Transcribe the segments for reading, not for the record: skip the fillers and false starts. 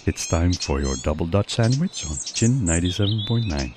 It's time for your double Dutch sandwich on Chin 97.9.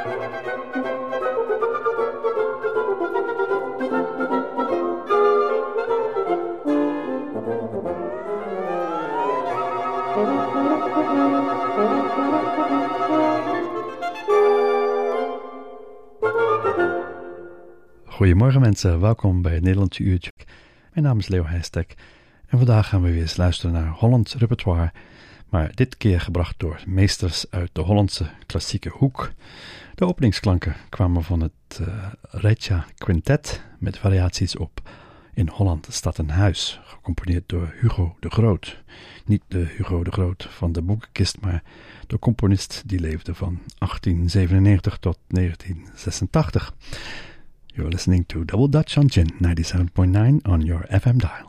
Goedemorgen mensen, welkom bij het Nederlandse Uurtje. Mijn naam is Leo Heijstek en vandaag gaan we weer eens luisteren naar Hollands repertoire, maar dit keer gebracht door meesters uit de Hollandse klassieke hoek. De openingsklanken kwamen van het Regia Quintet met variaties op In Holland staat een huis, gecomponeerd door Hugo de Groot. Niet de Hugo de Groot van de boekenkist, maar de componist die leefde van 1897 tot 1986. You're listening to Double Dutch on Chin 97.9 on your FM dial.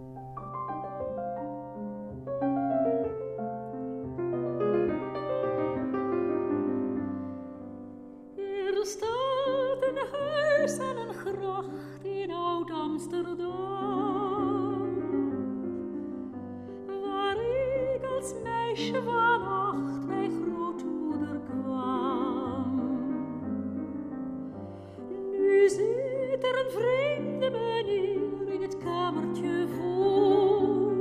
Er staat een huis aan een gracht in Oud-Amsterdam, waar ik als meisje van 8 bij grootmoeder kwam. Nu zit er een vreemde meneer in het kamertje voor.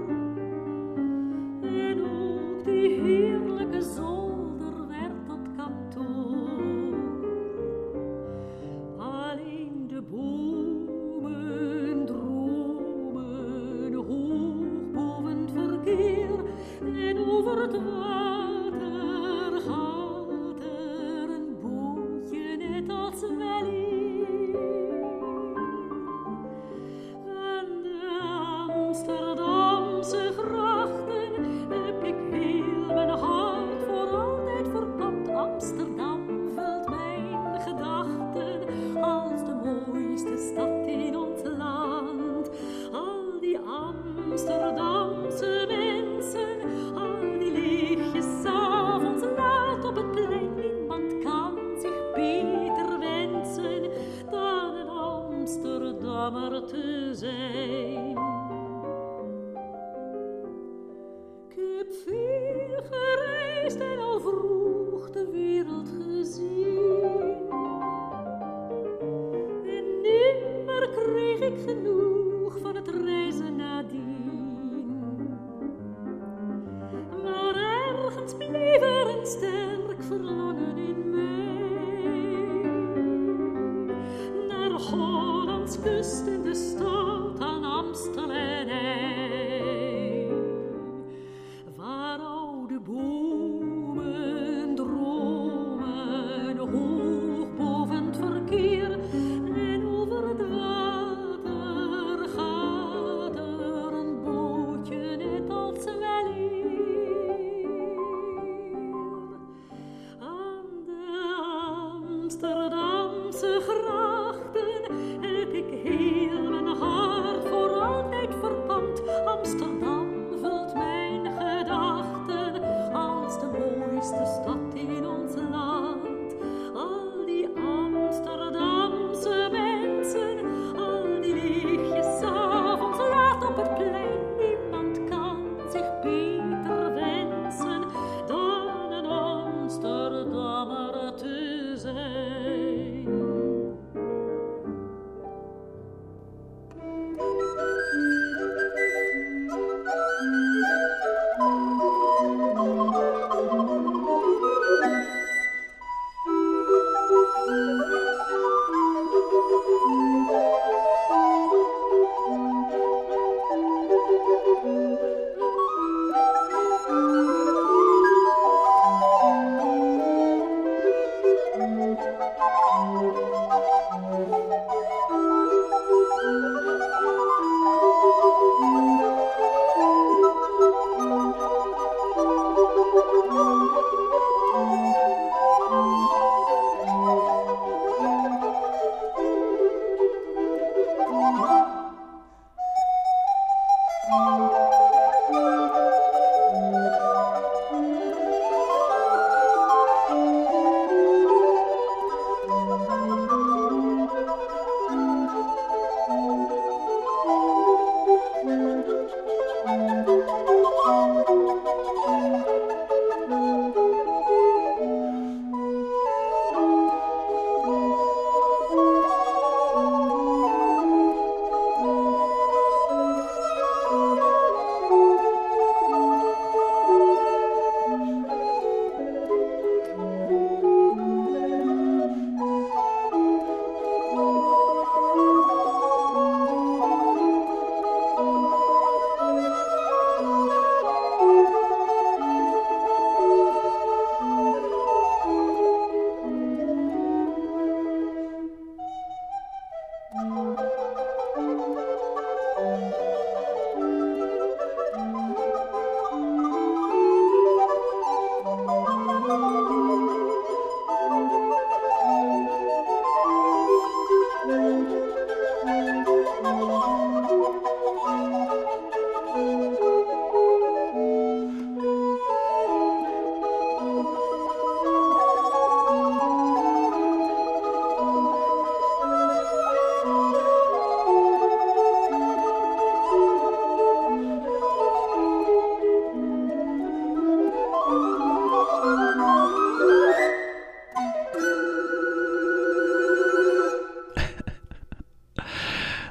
En ook die heerlijke zolder werd tot kantoor. Alleen de bomen dromen hoog boven het verkeer. En over het water gaat er een bootje net als weleer. Aan de Amsterdamse grachten heb ik heel mijn hart voor altijd verpand. Amsterdam vult mijn gedachten als de mooiste stad in ons land. Al die Amsterdamse mensen, al die lichtjes 's avonds laat op het plein. Niemand kan zich beter wensen dan een Amsterdammer te zijn. Ik heb veel gereisd en al vroeg de wereld gezien. En nimmer kreeg ik genoeg van het reizen nadien. Maar ergens bleef er een sterk verlangen in mij. Naar Hollands kust en de stad aan Amstel en IJ. Waar oude bomen dromen hoog boven het verkeer. En over het water gaat er een bootje net als weleer.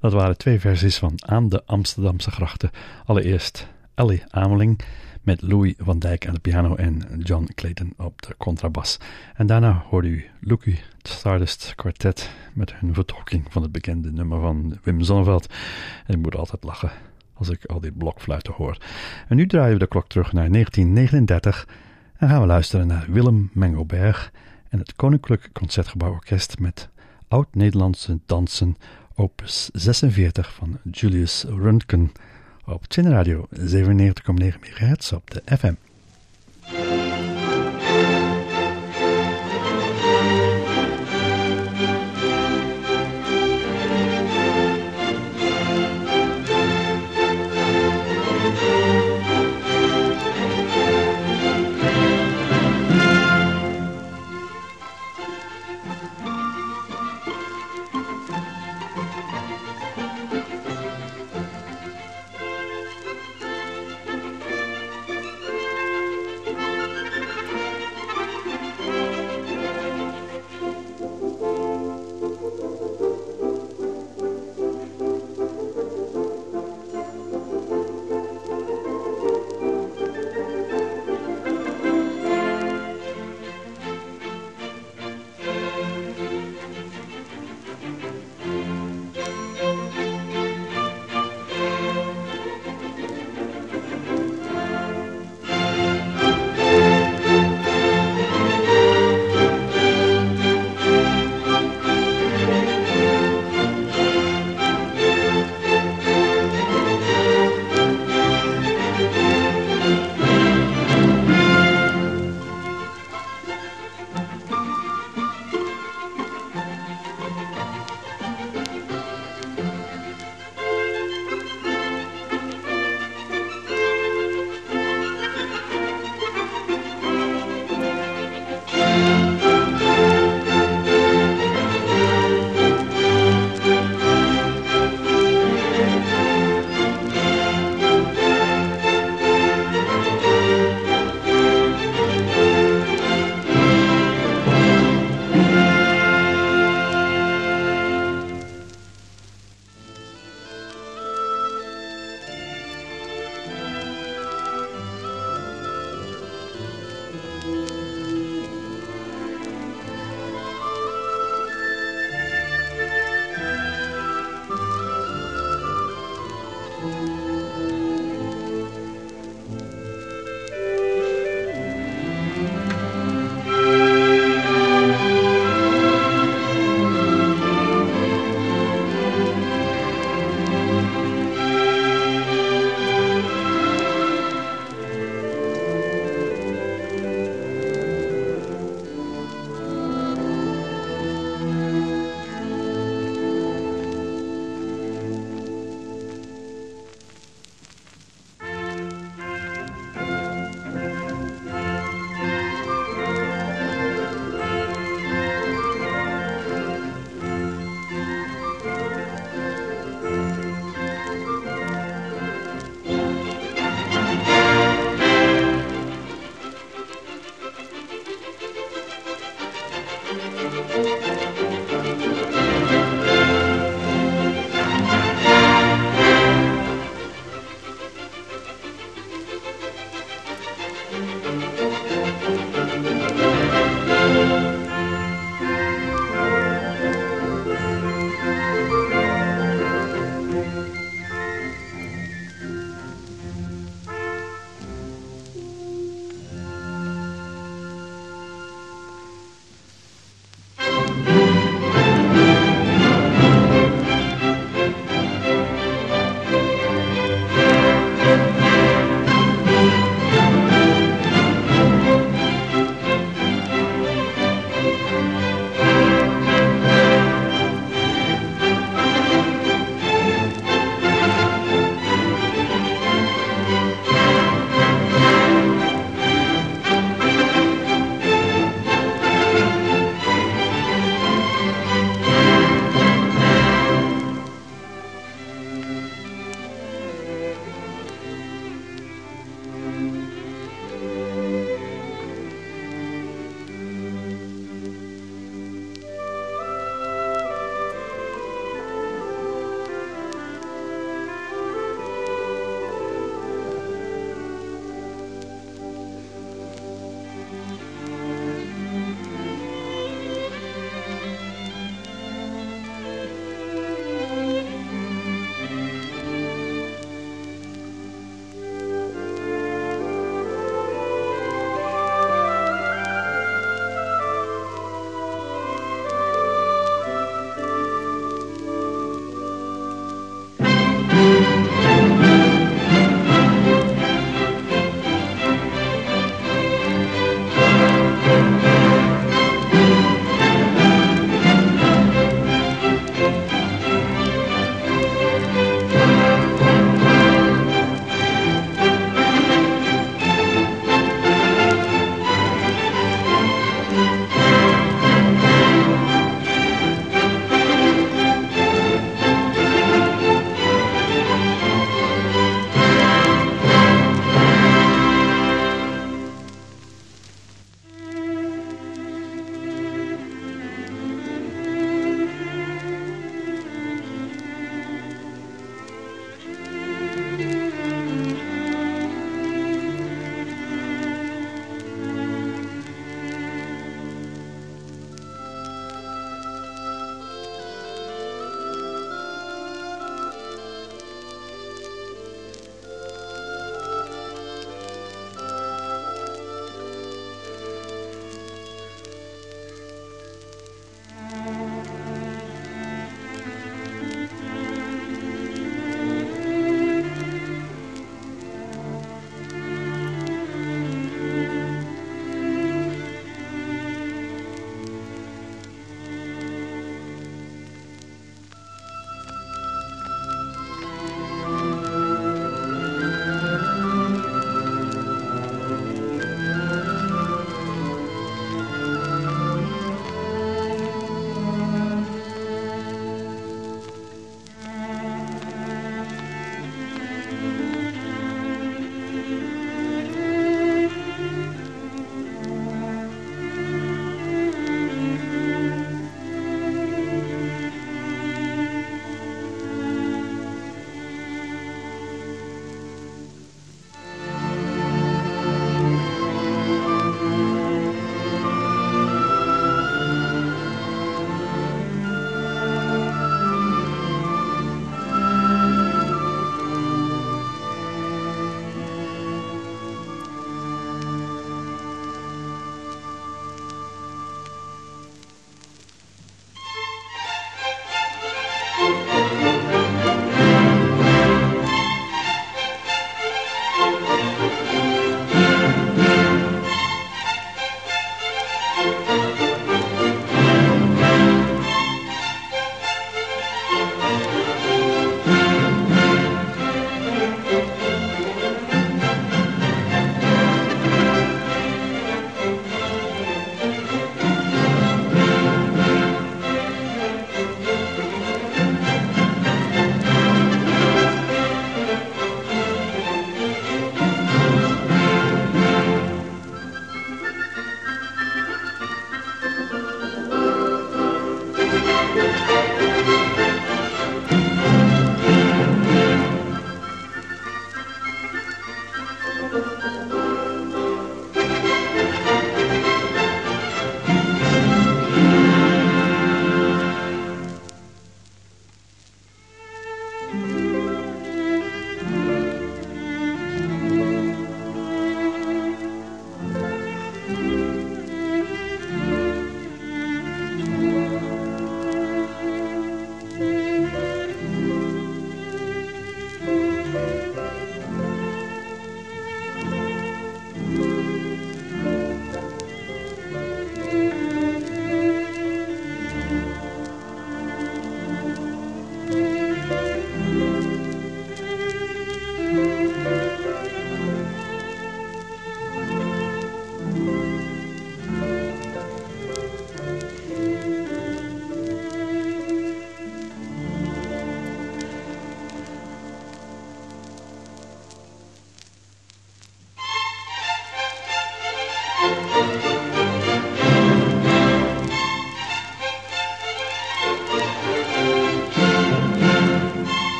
Dat waren 2 versies van Aan de Amsterdamse Grachten. Allereerst Ellie Ameling met Louis van Dijk aan de piano en John Clayton op de contrabas. En daarna hoorde u Lucky Stardust Quartet met hun vertolking van het bekende nummer van Wim Sonneveld. En ik moet altijd lachen als ik al die blokfluiten hoor. En nu draaien we de klok terug naar 1939 en gaan we luisteren naar Willem Mengelberg en het Koninklijk Concertgebouworkest met Oud-Nederlandse Dansen opus 46 van Julius Röntgen op Chin Radio 97,9 MHz op de FM.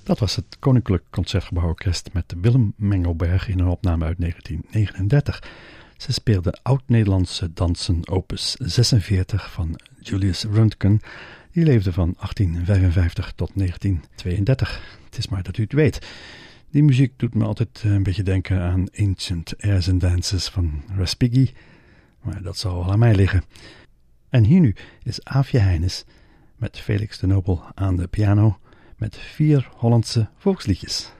Dat was het Koninklijk Concertgebouworkest met Willem Mengelberg in een opname uit 1939. Ze speelden Oud-Nederlandse dansen opus 46 van Julius Röntgen. Die leefde van 1855 tot 1932. Het is maar dat u het weet. Die muziek doet me altijd een beetje denken aan Ancient Airs and Dances van Respighi. Maar dat zal wel aan mij liggen. En hier nu is Aafje Heines met Felix de Nobel aan de piano met 4 Hollandse volksliedjes.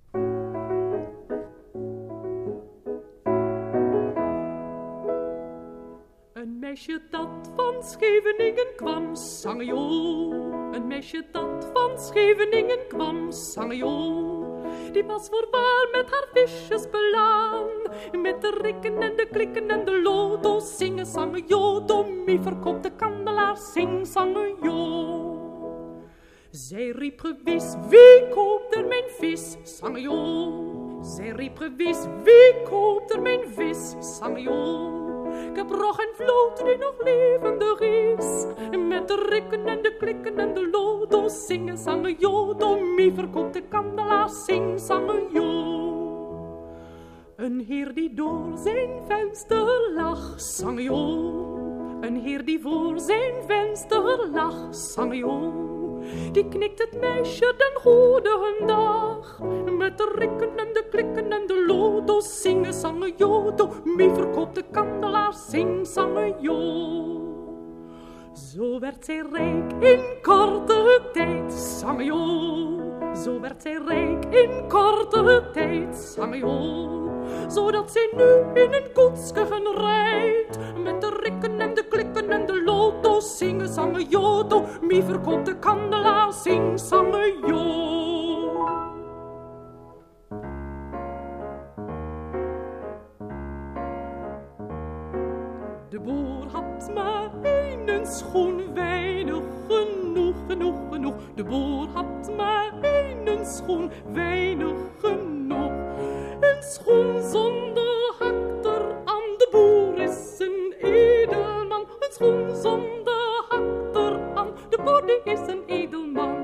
Een meisje dat van Scheveningen kwam, zangejool. Een meisje dat van Scheveningen kwam, zangejool. Die was voorwaar met haar visjes belaan. Met de rikken en de klikken en de lodo. Zingen, zangen, jodo. Mie verkoopt de kandelaar. Zing, zangen, jo. Zij riep gewis, wie koopt er mijn vis? Zangen, jo. Zij riep gewis, wie koopt er mijn vis? Zangen, jo. Ik heb rog en vloot die nog levendig is. Met de rikken en de klikken en de lodo. Zingen, zangen, jodo. Mie verkoopt de kandelaar. Zing, zangen, jo. Een heer die door zijn venster lag, zangen, jo. Een heer die voor zijn venster lag, zangen, jo. Die knikt het meisje den goede dag. Met de rikken en de klikken en de lodo. Zingen, zangen, jodo. Mie verkoopt de kandelaar. Zing, zangen, jo. Zo werd zij rijk in korte tijd. Zangen, jo. Zo werd zij rijk in korte tijd. Zangen, jo. Zodat zij nu in een koetsken rijdt. Met de rikken en de klikken en de loto. Zingen, zangen, jodo. Mie verkoopt de kandelaar. Zing, zangen, jo. De boer had maar één schoen, weinig genoeg, genoeg, genoeg. De boer had maar één schoen, weinig genoeg. Een schoen zonder hak eraan, de boer is een edelman. Een schoen zonder hak eraan, de boer die is een edelman.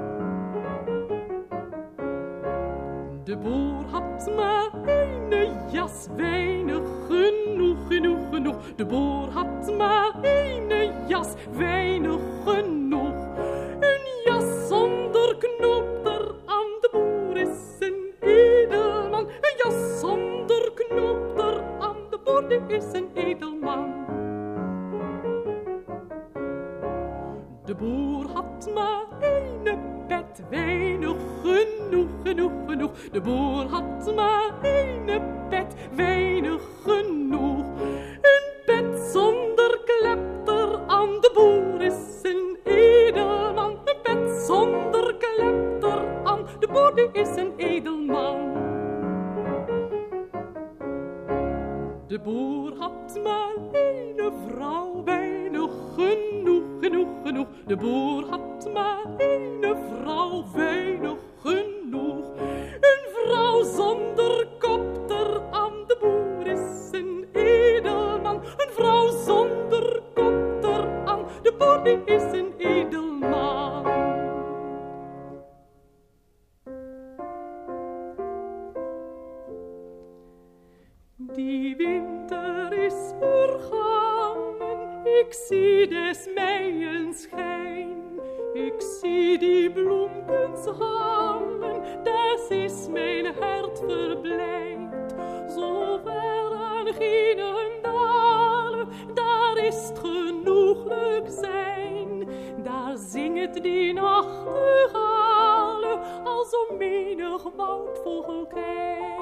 De boer had maar één jas, weinig genoeg, genoeg, genoeg. De boer had maar één jas, weinig genoeg. Een jas zonder knoop eraan, de boer is een edelman. Een jas zonder knoop eraan, de boer die is een edelman. De boer had maar één bed, weinig genoeg, genoeg, genoeg. De boer had maar één bed, weinig genoeg. Een bed zonder klep eraan, de boer is een edelman. Een bed zonder klep eraan, de boer die is een edelman. De boer had maar één vrouw, weinig genoeg, genoeg, genoeg. De boer had maar één vrouw, weinig genoeg. Een vrouw zonder kop eraan, de boer is een edelman. Een vrouw zonder kop eraan, de boer die is een edelman. Die winter is vergangen, ik zie des meien schijn. Ik zie die bloemkens hangen, des is mijn hart verblijd. Zo ver aan geen dalen, daar is het genoeglijk zijn. Daar zingt die nachtegale, als zo menig woudvogelkijn.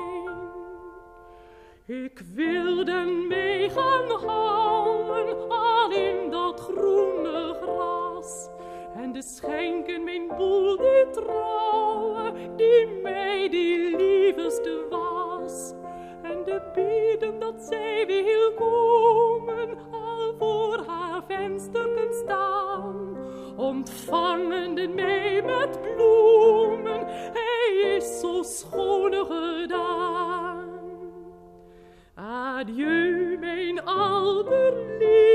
Ik wilde mee gaan houden aan in dat groene gras. En de schenken mijn boel die trouwe, die mij die liefste was. En de beden dat zij wil komen, al voor haar vensterken staan. Ontvangende mij met bloemen, hij is zo schoon gedaan. Adieu, mijn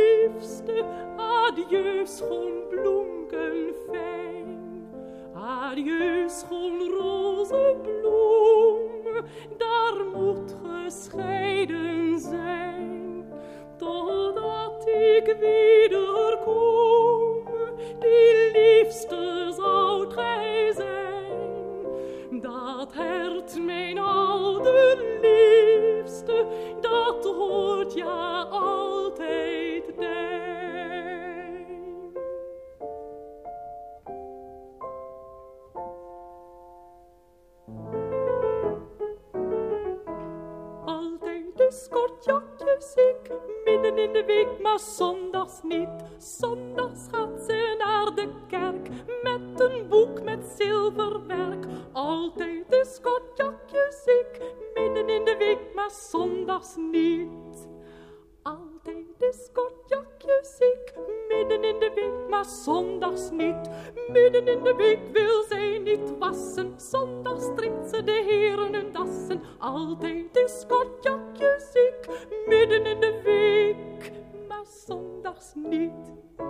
allerliefste, adieu, schoon bloemken fijn. maar je schoon roze bloem, daar moet gescheiden zijn, totdat ik wederkom, die liefste zoudt gij zijn. Dat hert mijn allerliefste, dat hoort ja altijd dijn. Altijd dus kortjakjes ik, midden in de week, maar zondags niet. Zondags gaat ze naar de kerk, met een boek met zilverwerk. Altijd dus kortjakjes ik, midden in de week, maar zondags niet. Altijd is kortjakjes ik, midden in de week, maar zondags niet. Midden in de week wil zij niet wassen, zondags strikt ze de heren hun dassen. Altijd is kortjakjes ik, midden in de week, maar zondags niet.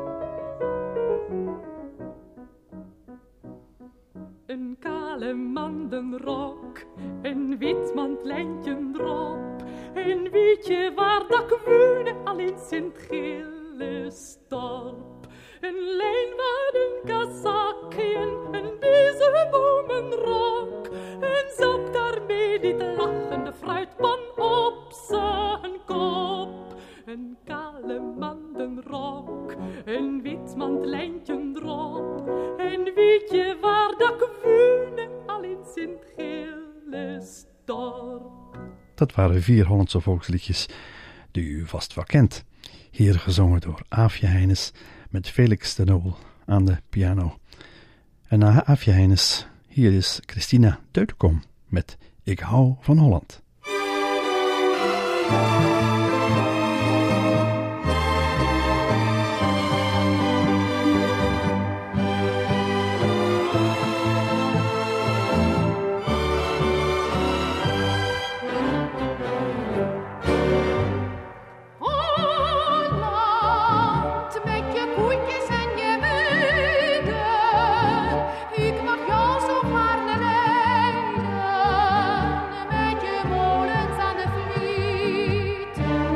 Een kale mandenrok, een wit mantlijntje erop, een wietje waar dat wonen al in Sint-Gille storp. Een lijnwaarden kazakje, een bezembomenrok, een zak daarmee die te lachende fruitpan op zijn kop. Een kale mandenrok, een wit mantlijntje erop, een wietje waar dat wonen al in Sint-Gille storp. Dat waren 4 Hollandse volksliedjes die u vast wel kent. Hier gezongen door Aafje Heines met Felix de Nobel aan de piano. En na Aafje Heines, hier is Christina Deutenkom met Ik hou van Holland. Met je molens aan de vliet.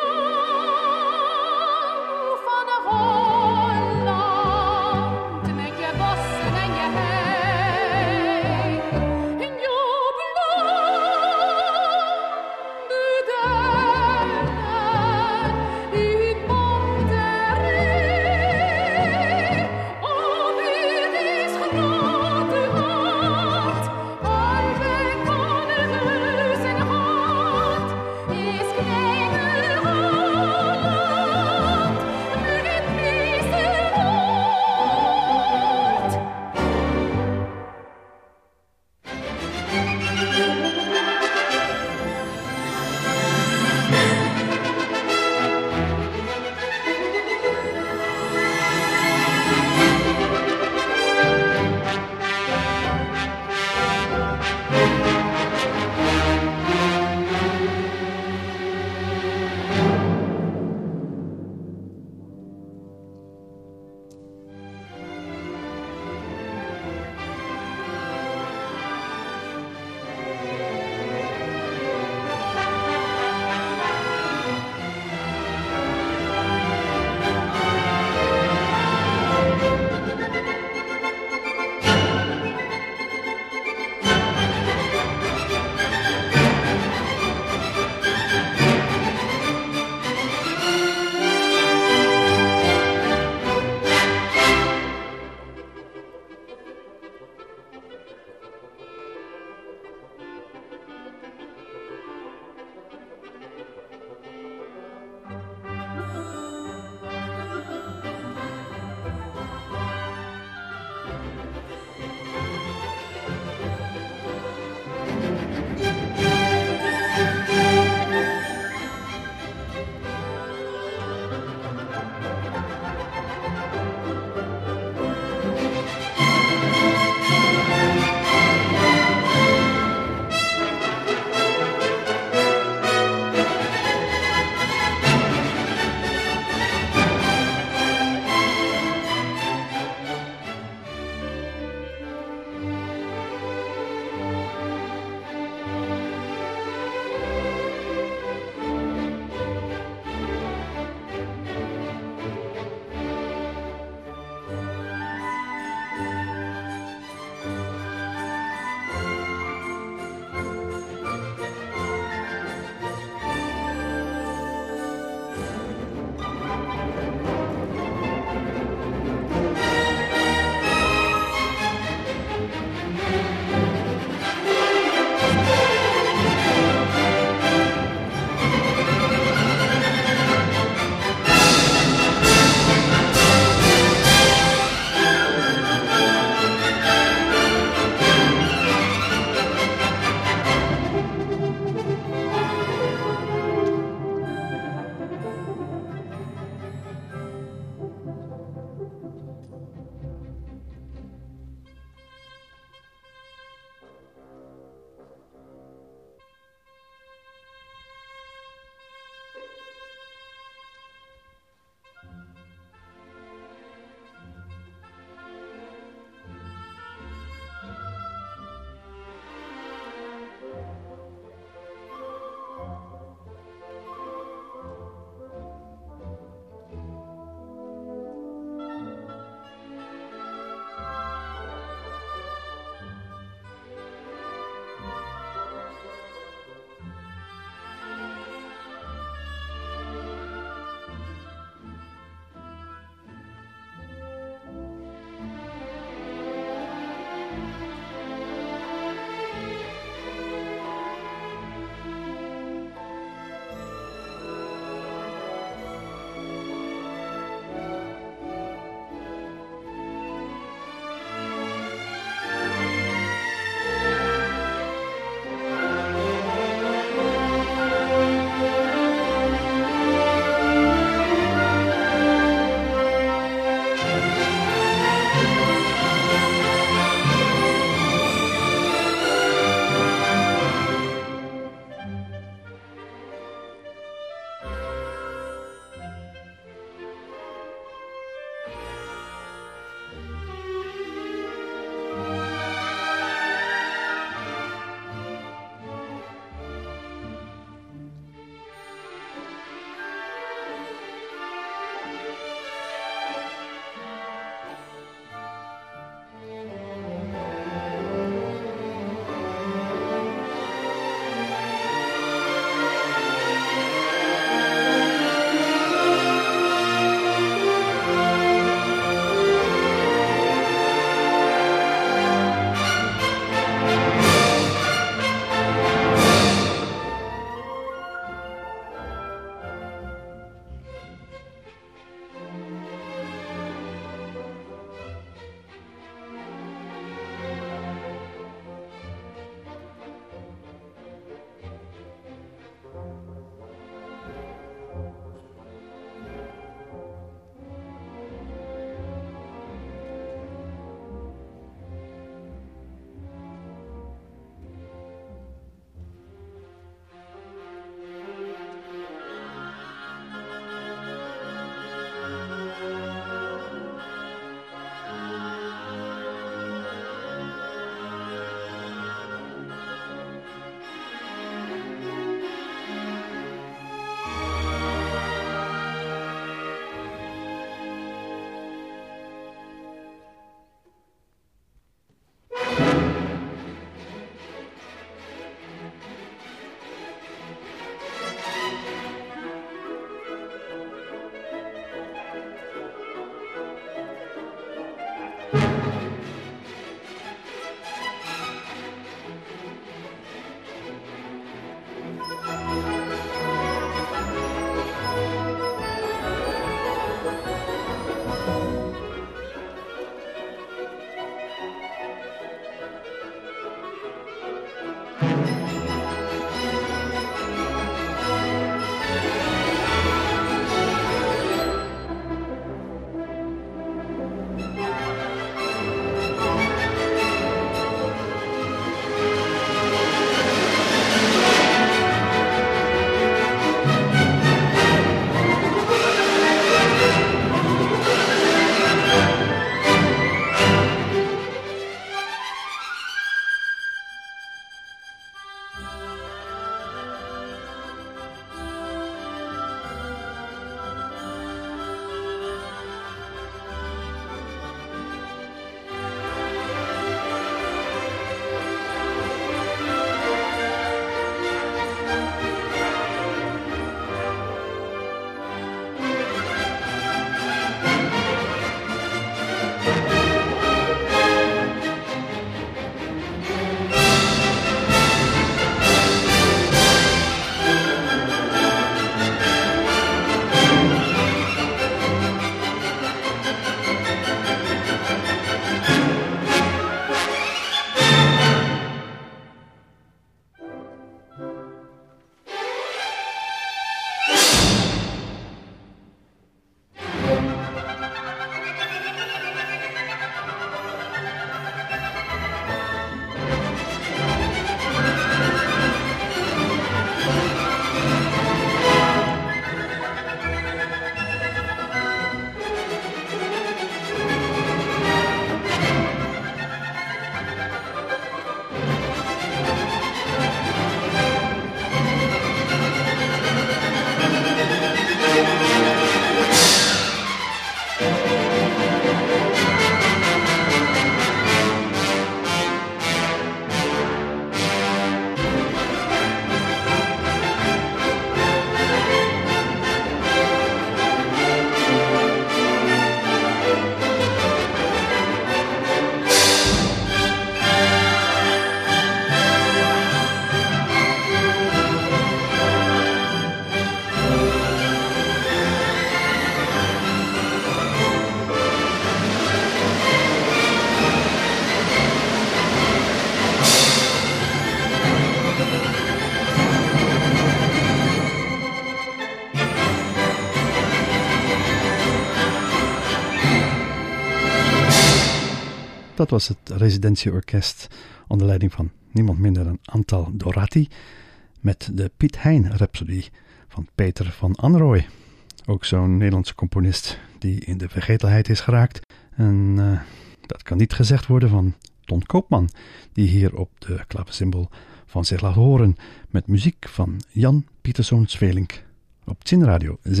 Dat was het residentieorkest onder leiding van niemand minder dan Antal Dorati met de Piet Hein Rhapsody van Peter van Anrooy. Ook zo'n Nederlandse componist die in de vergetelheid is geraakt. En dat kan niet gezegd worden van Ton Koopman, die hier op de klaversymbol van zich laat horen met muziek van Jan Pieterszoon Svelink op Zinradio 97,9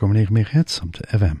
MHz op de FM.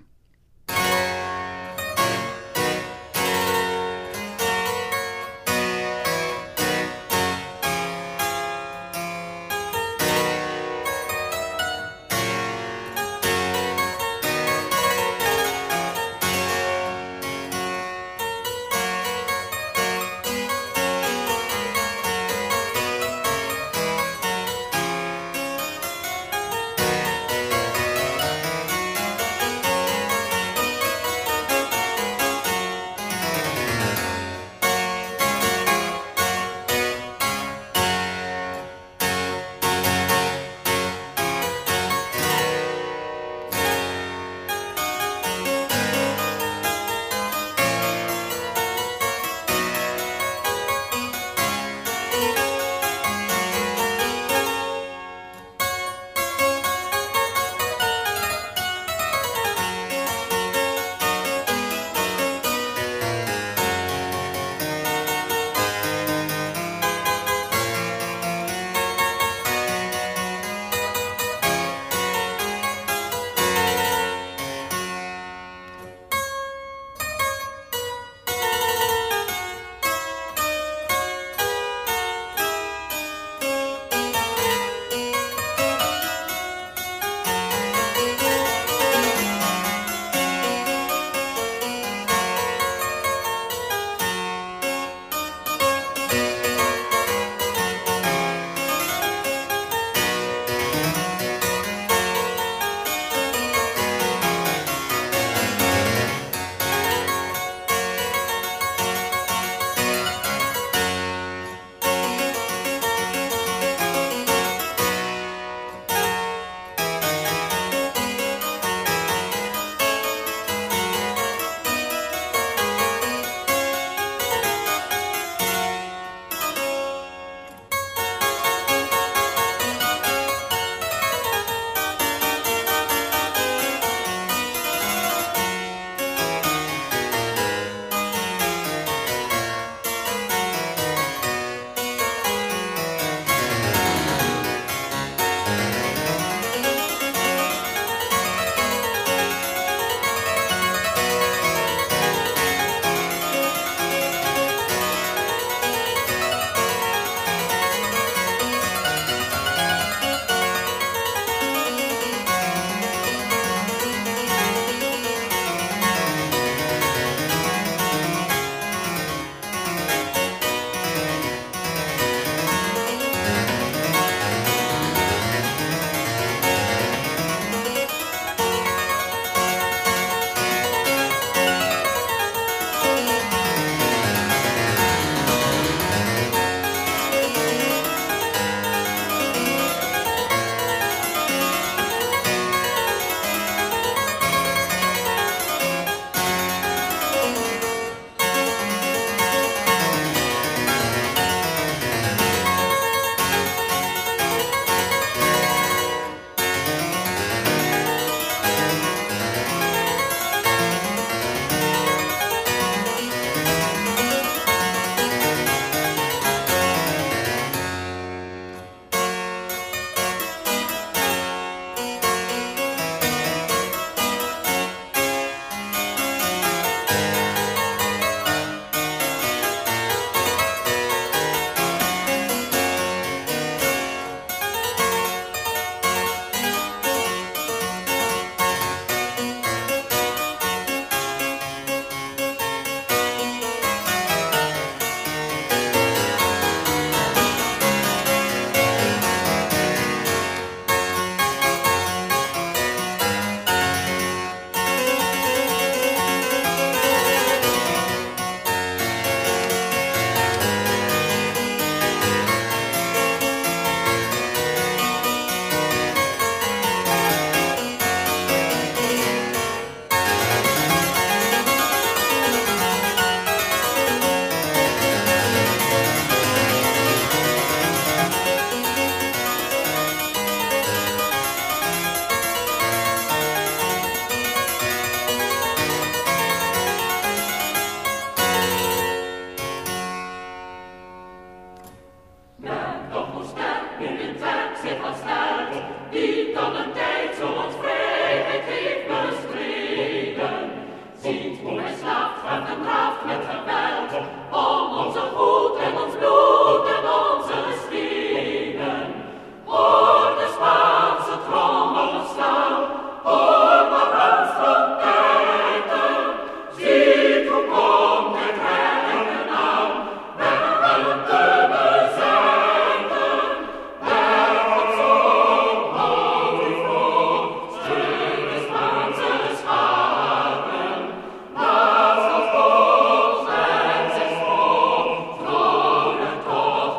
die dan een tijd zo ons vrijheid heeft bestreden. Ziet hoe hij slaapt, gaat en draaft met geweld, om onze goed en ons bloed en onze stenen. Hoor de Spaanse trommel slaan, hoor maar Hans trompetten. Ziet hoe komt het rennen aan, Bergen te bezetten. Bergen zo, houd u vroom, steun de Spaanse scharen. Naast ons volk en zijn stroom, tronen toch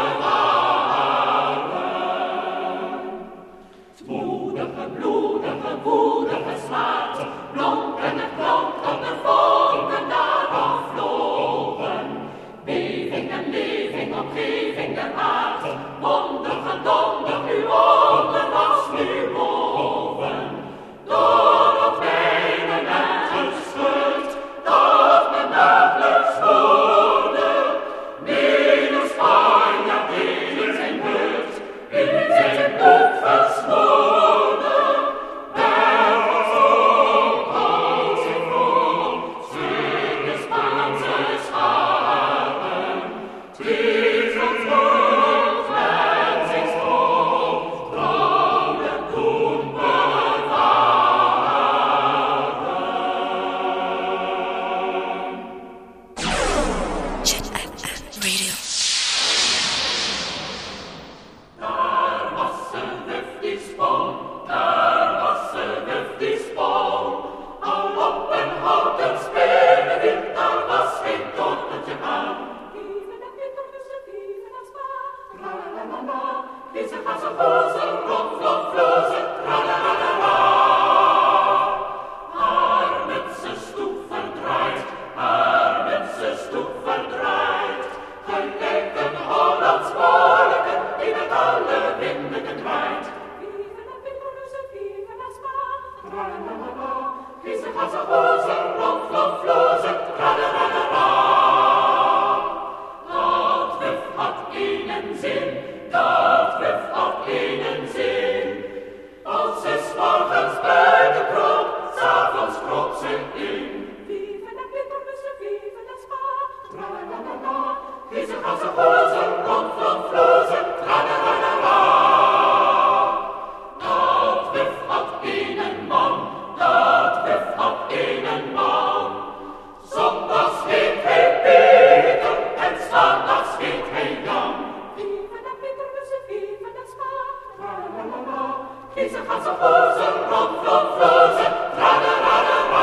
bewaren. Spoedige, bloedige, woedige slaat, blonken het klonk tot de vonken daarop vlogen. Beving en leving, omgeving der aard, wondige, dondig, uw onder was nu boven. Door op wijnen en geschud, dat men dagelijks hoorde. Menig Spanjaard in zijn buurt, in zijn bloed versmoorde. Bergen zo, houdt zich vroom, steun de Spaanse scharen. Tis ons bloed met zijn stroom, tronen doen bewaren. ZFM Radio. Daar was een wuf die sprong, daar was een wuf die sprong. Al op een houten spelenwind, daar was geen torteltje aan. Vive de Pieterbussen, vive de Spaan. Tralalala, deze gaan ze gozen, rond, vlot, vlozen, tralalala. Haar mutsenstoep verdraaid, haar mutsenstoep verdraaid. Gelijk een Hollands molken die met alle winden draait. Vive de Pieterbussen, vive de Spaan. Tralalala, deze gaan ze gozen, rond, vlot, vlozen, tralalala. Dat wuf had één zin, dat wuf had één zin. Als ze 's morgens buiten kroop, 's avonds kroop ze in. Vive de Pieterbussen, vive de Spaan. Tralalala, deze gaan ze gozen, rond, vlot, vlozen, tralalala. Dat wuf had één man, dat wuf had één man. Zondags heet hij Peter en 's maandags heet hij Jan. Vive de Pieterbussen, vive de Spaan. Tralalala, deze gaan ze gozen, rond, vlot, vlozen, tralalala.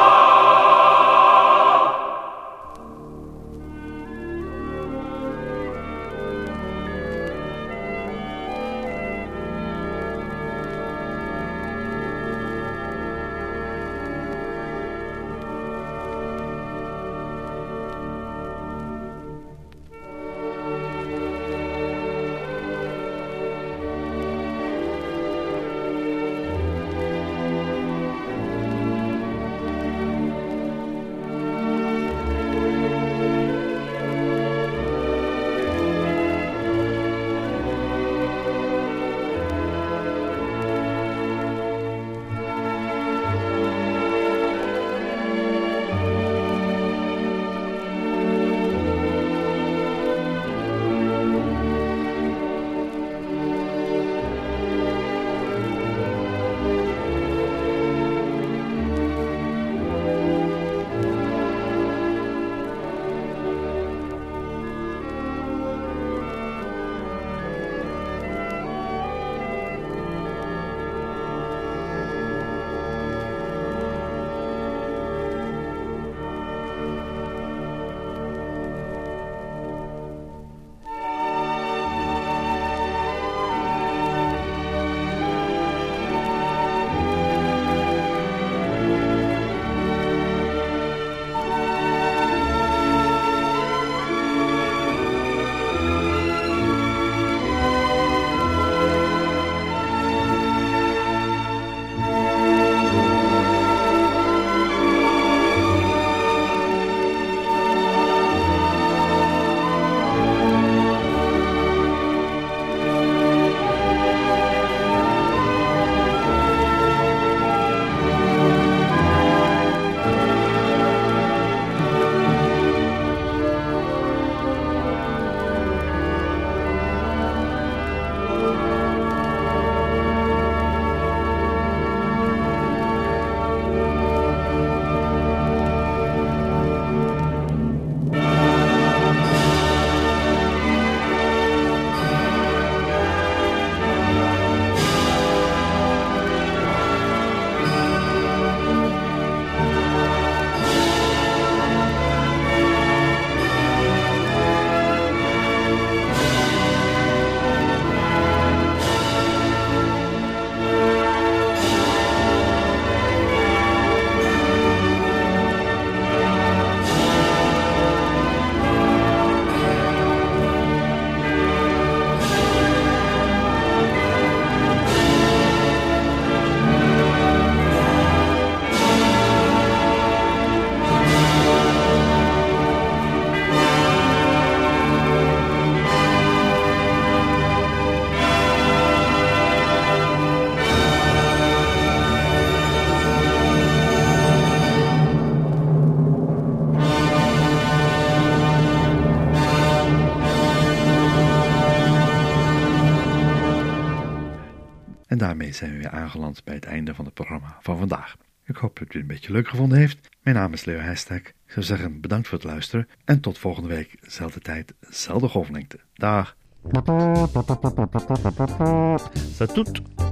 daarmee zijn we weer aangeland bij het einde van het programma van vandaag. Ik hoop dat u het een beetje leuk gevonden heeft. Mijn naam is Leo Heijstek. Ik zou zeggen bedankt voor het luisteren en tot volgende week, zelfde tijd, zelfde golflengte. Dag. Ça tout.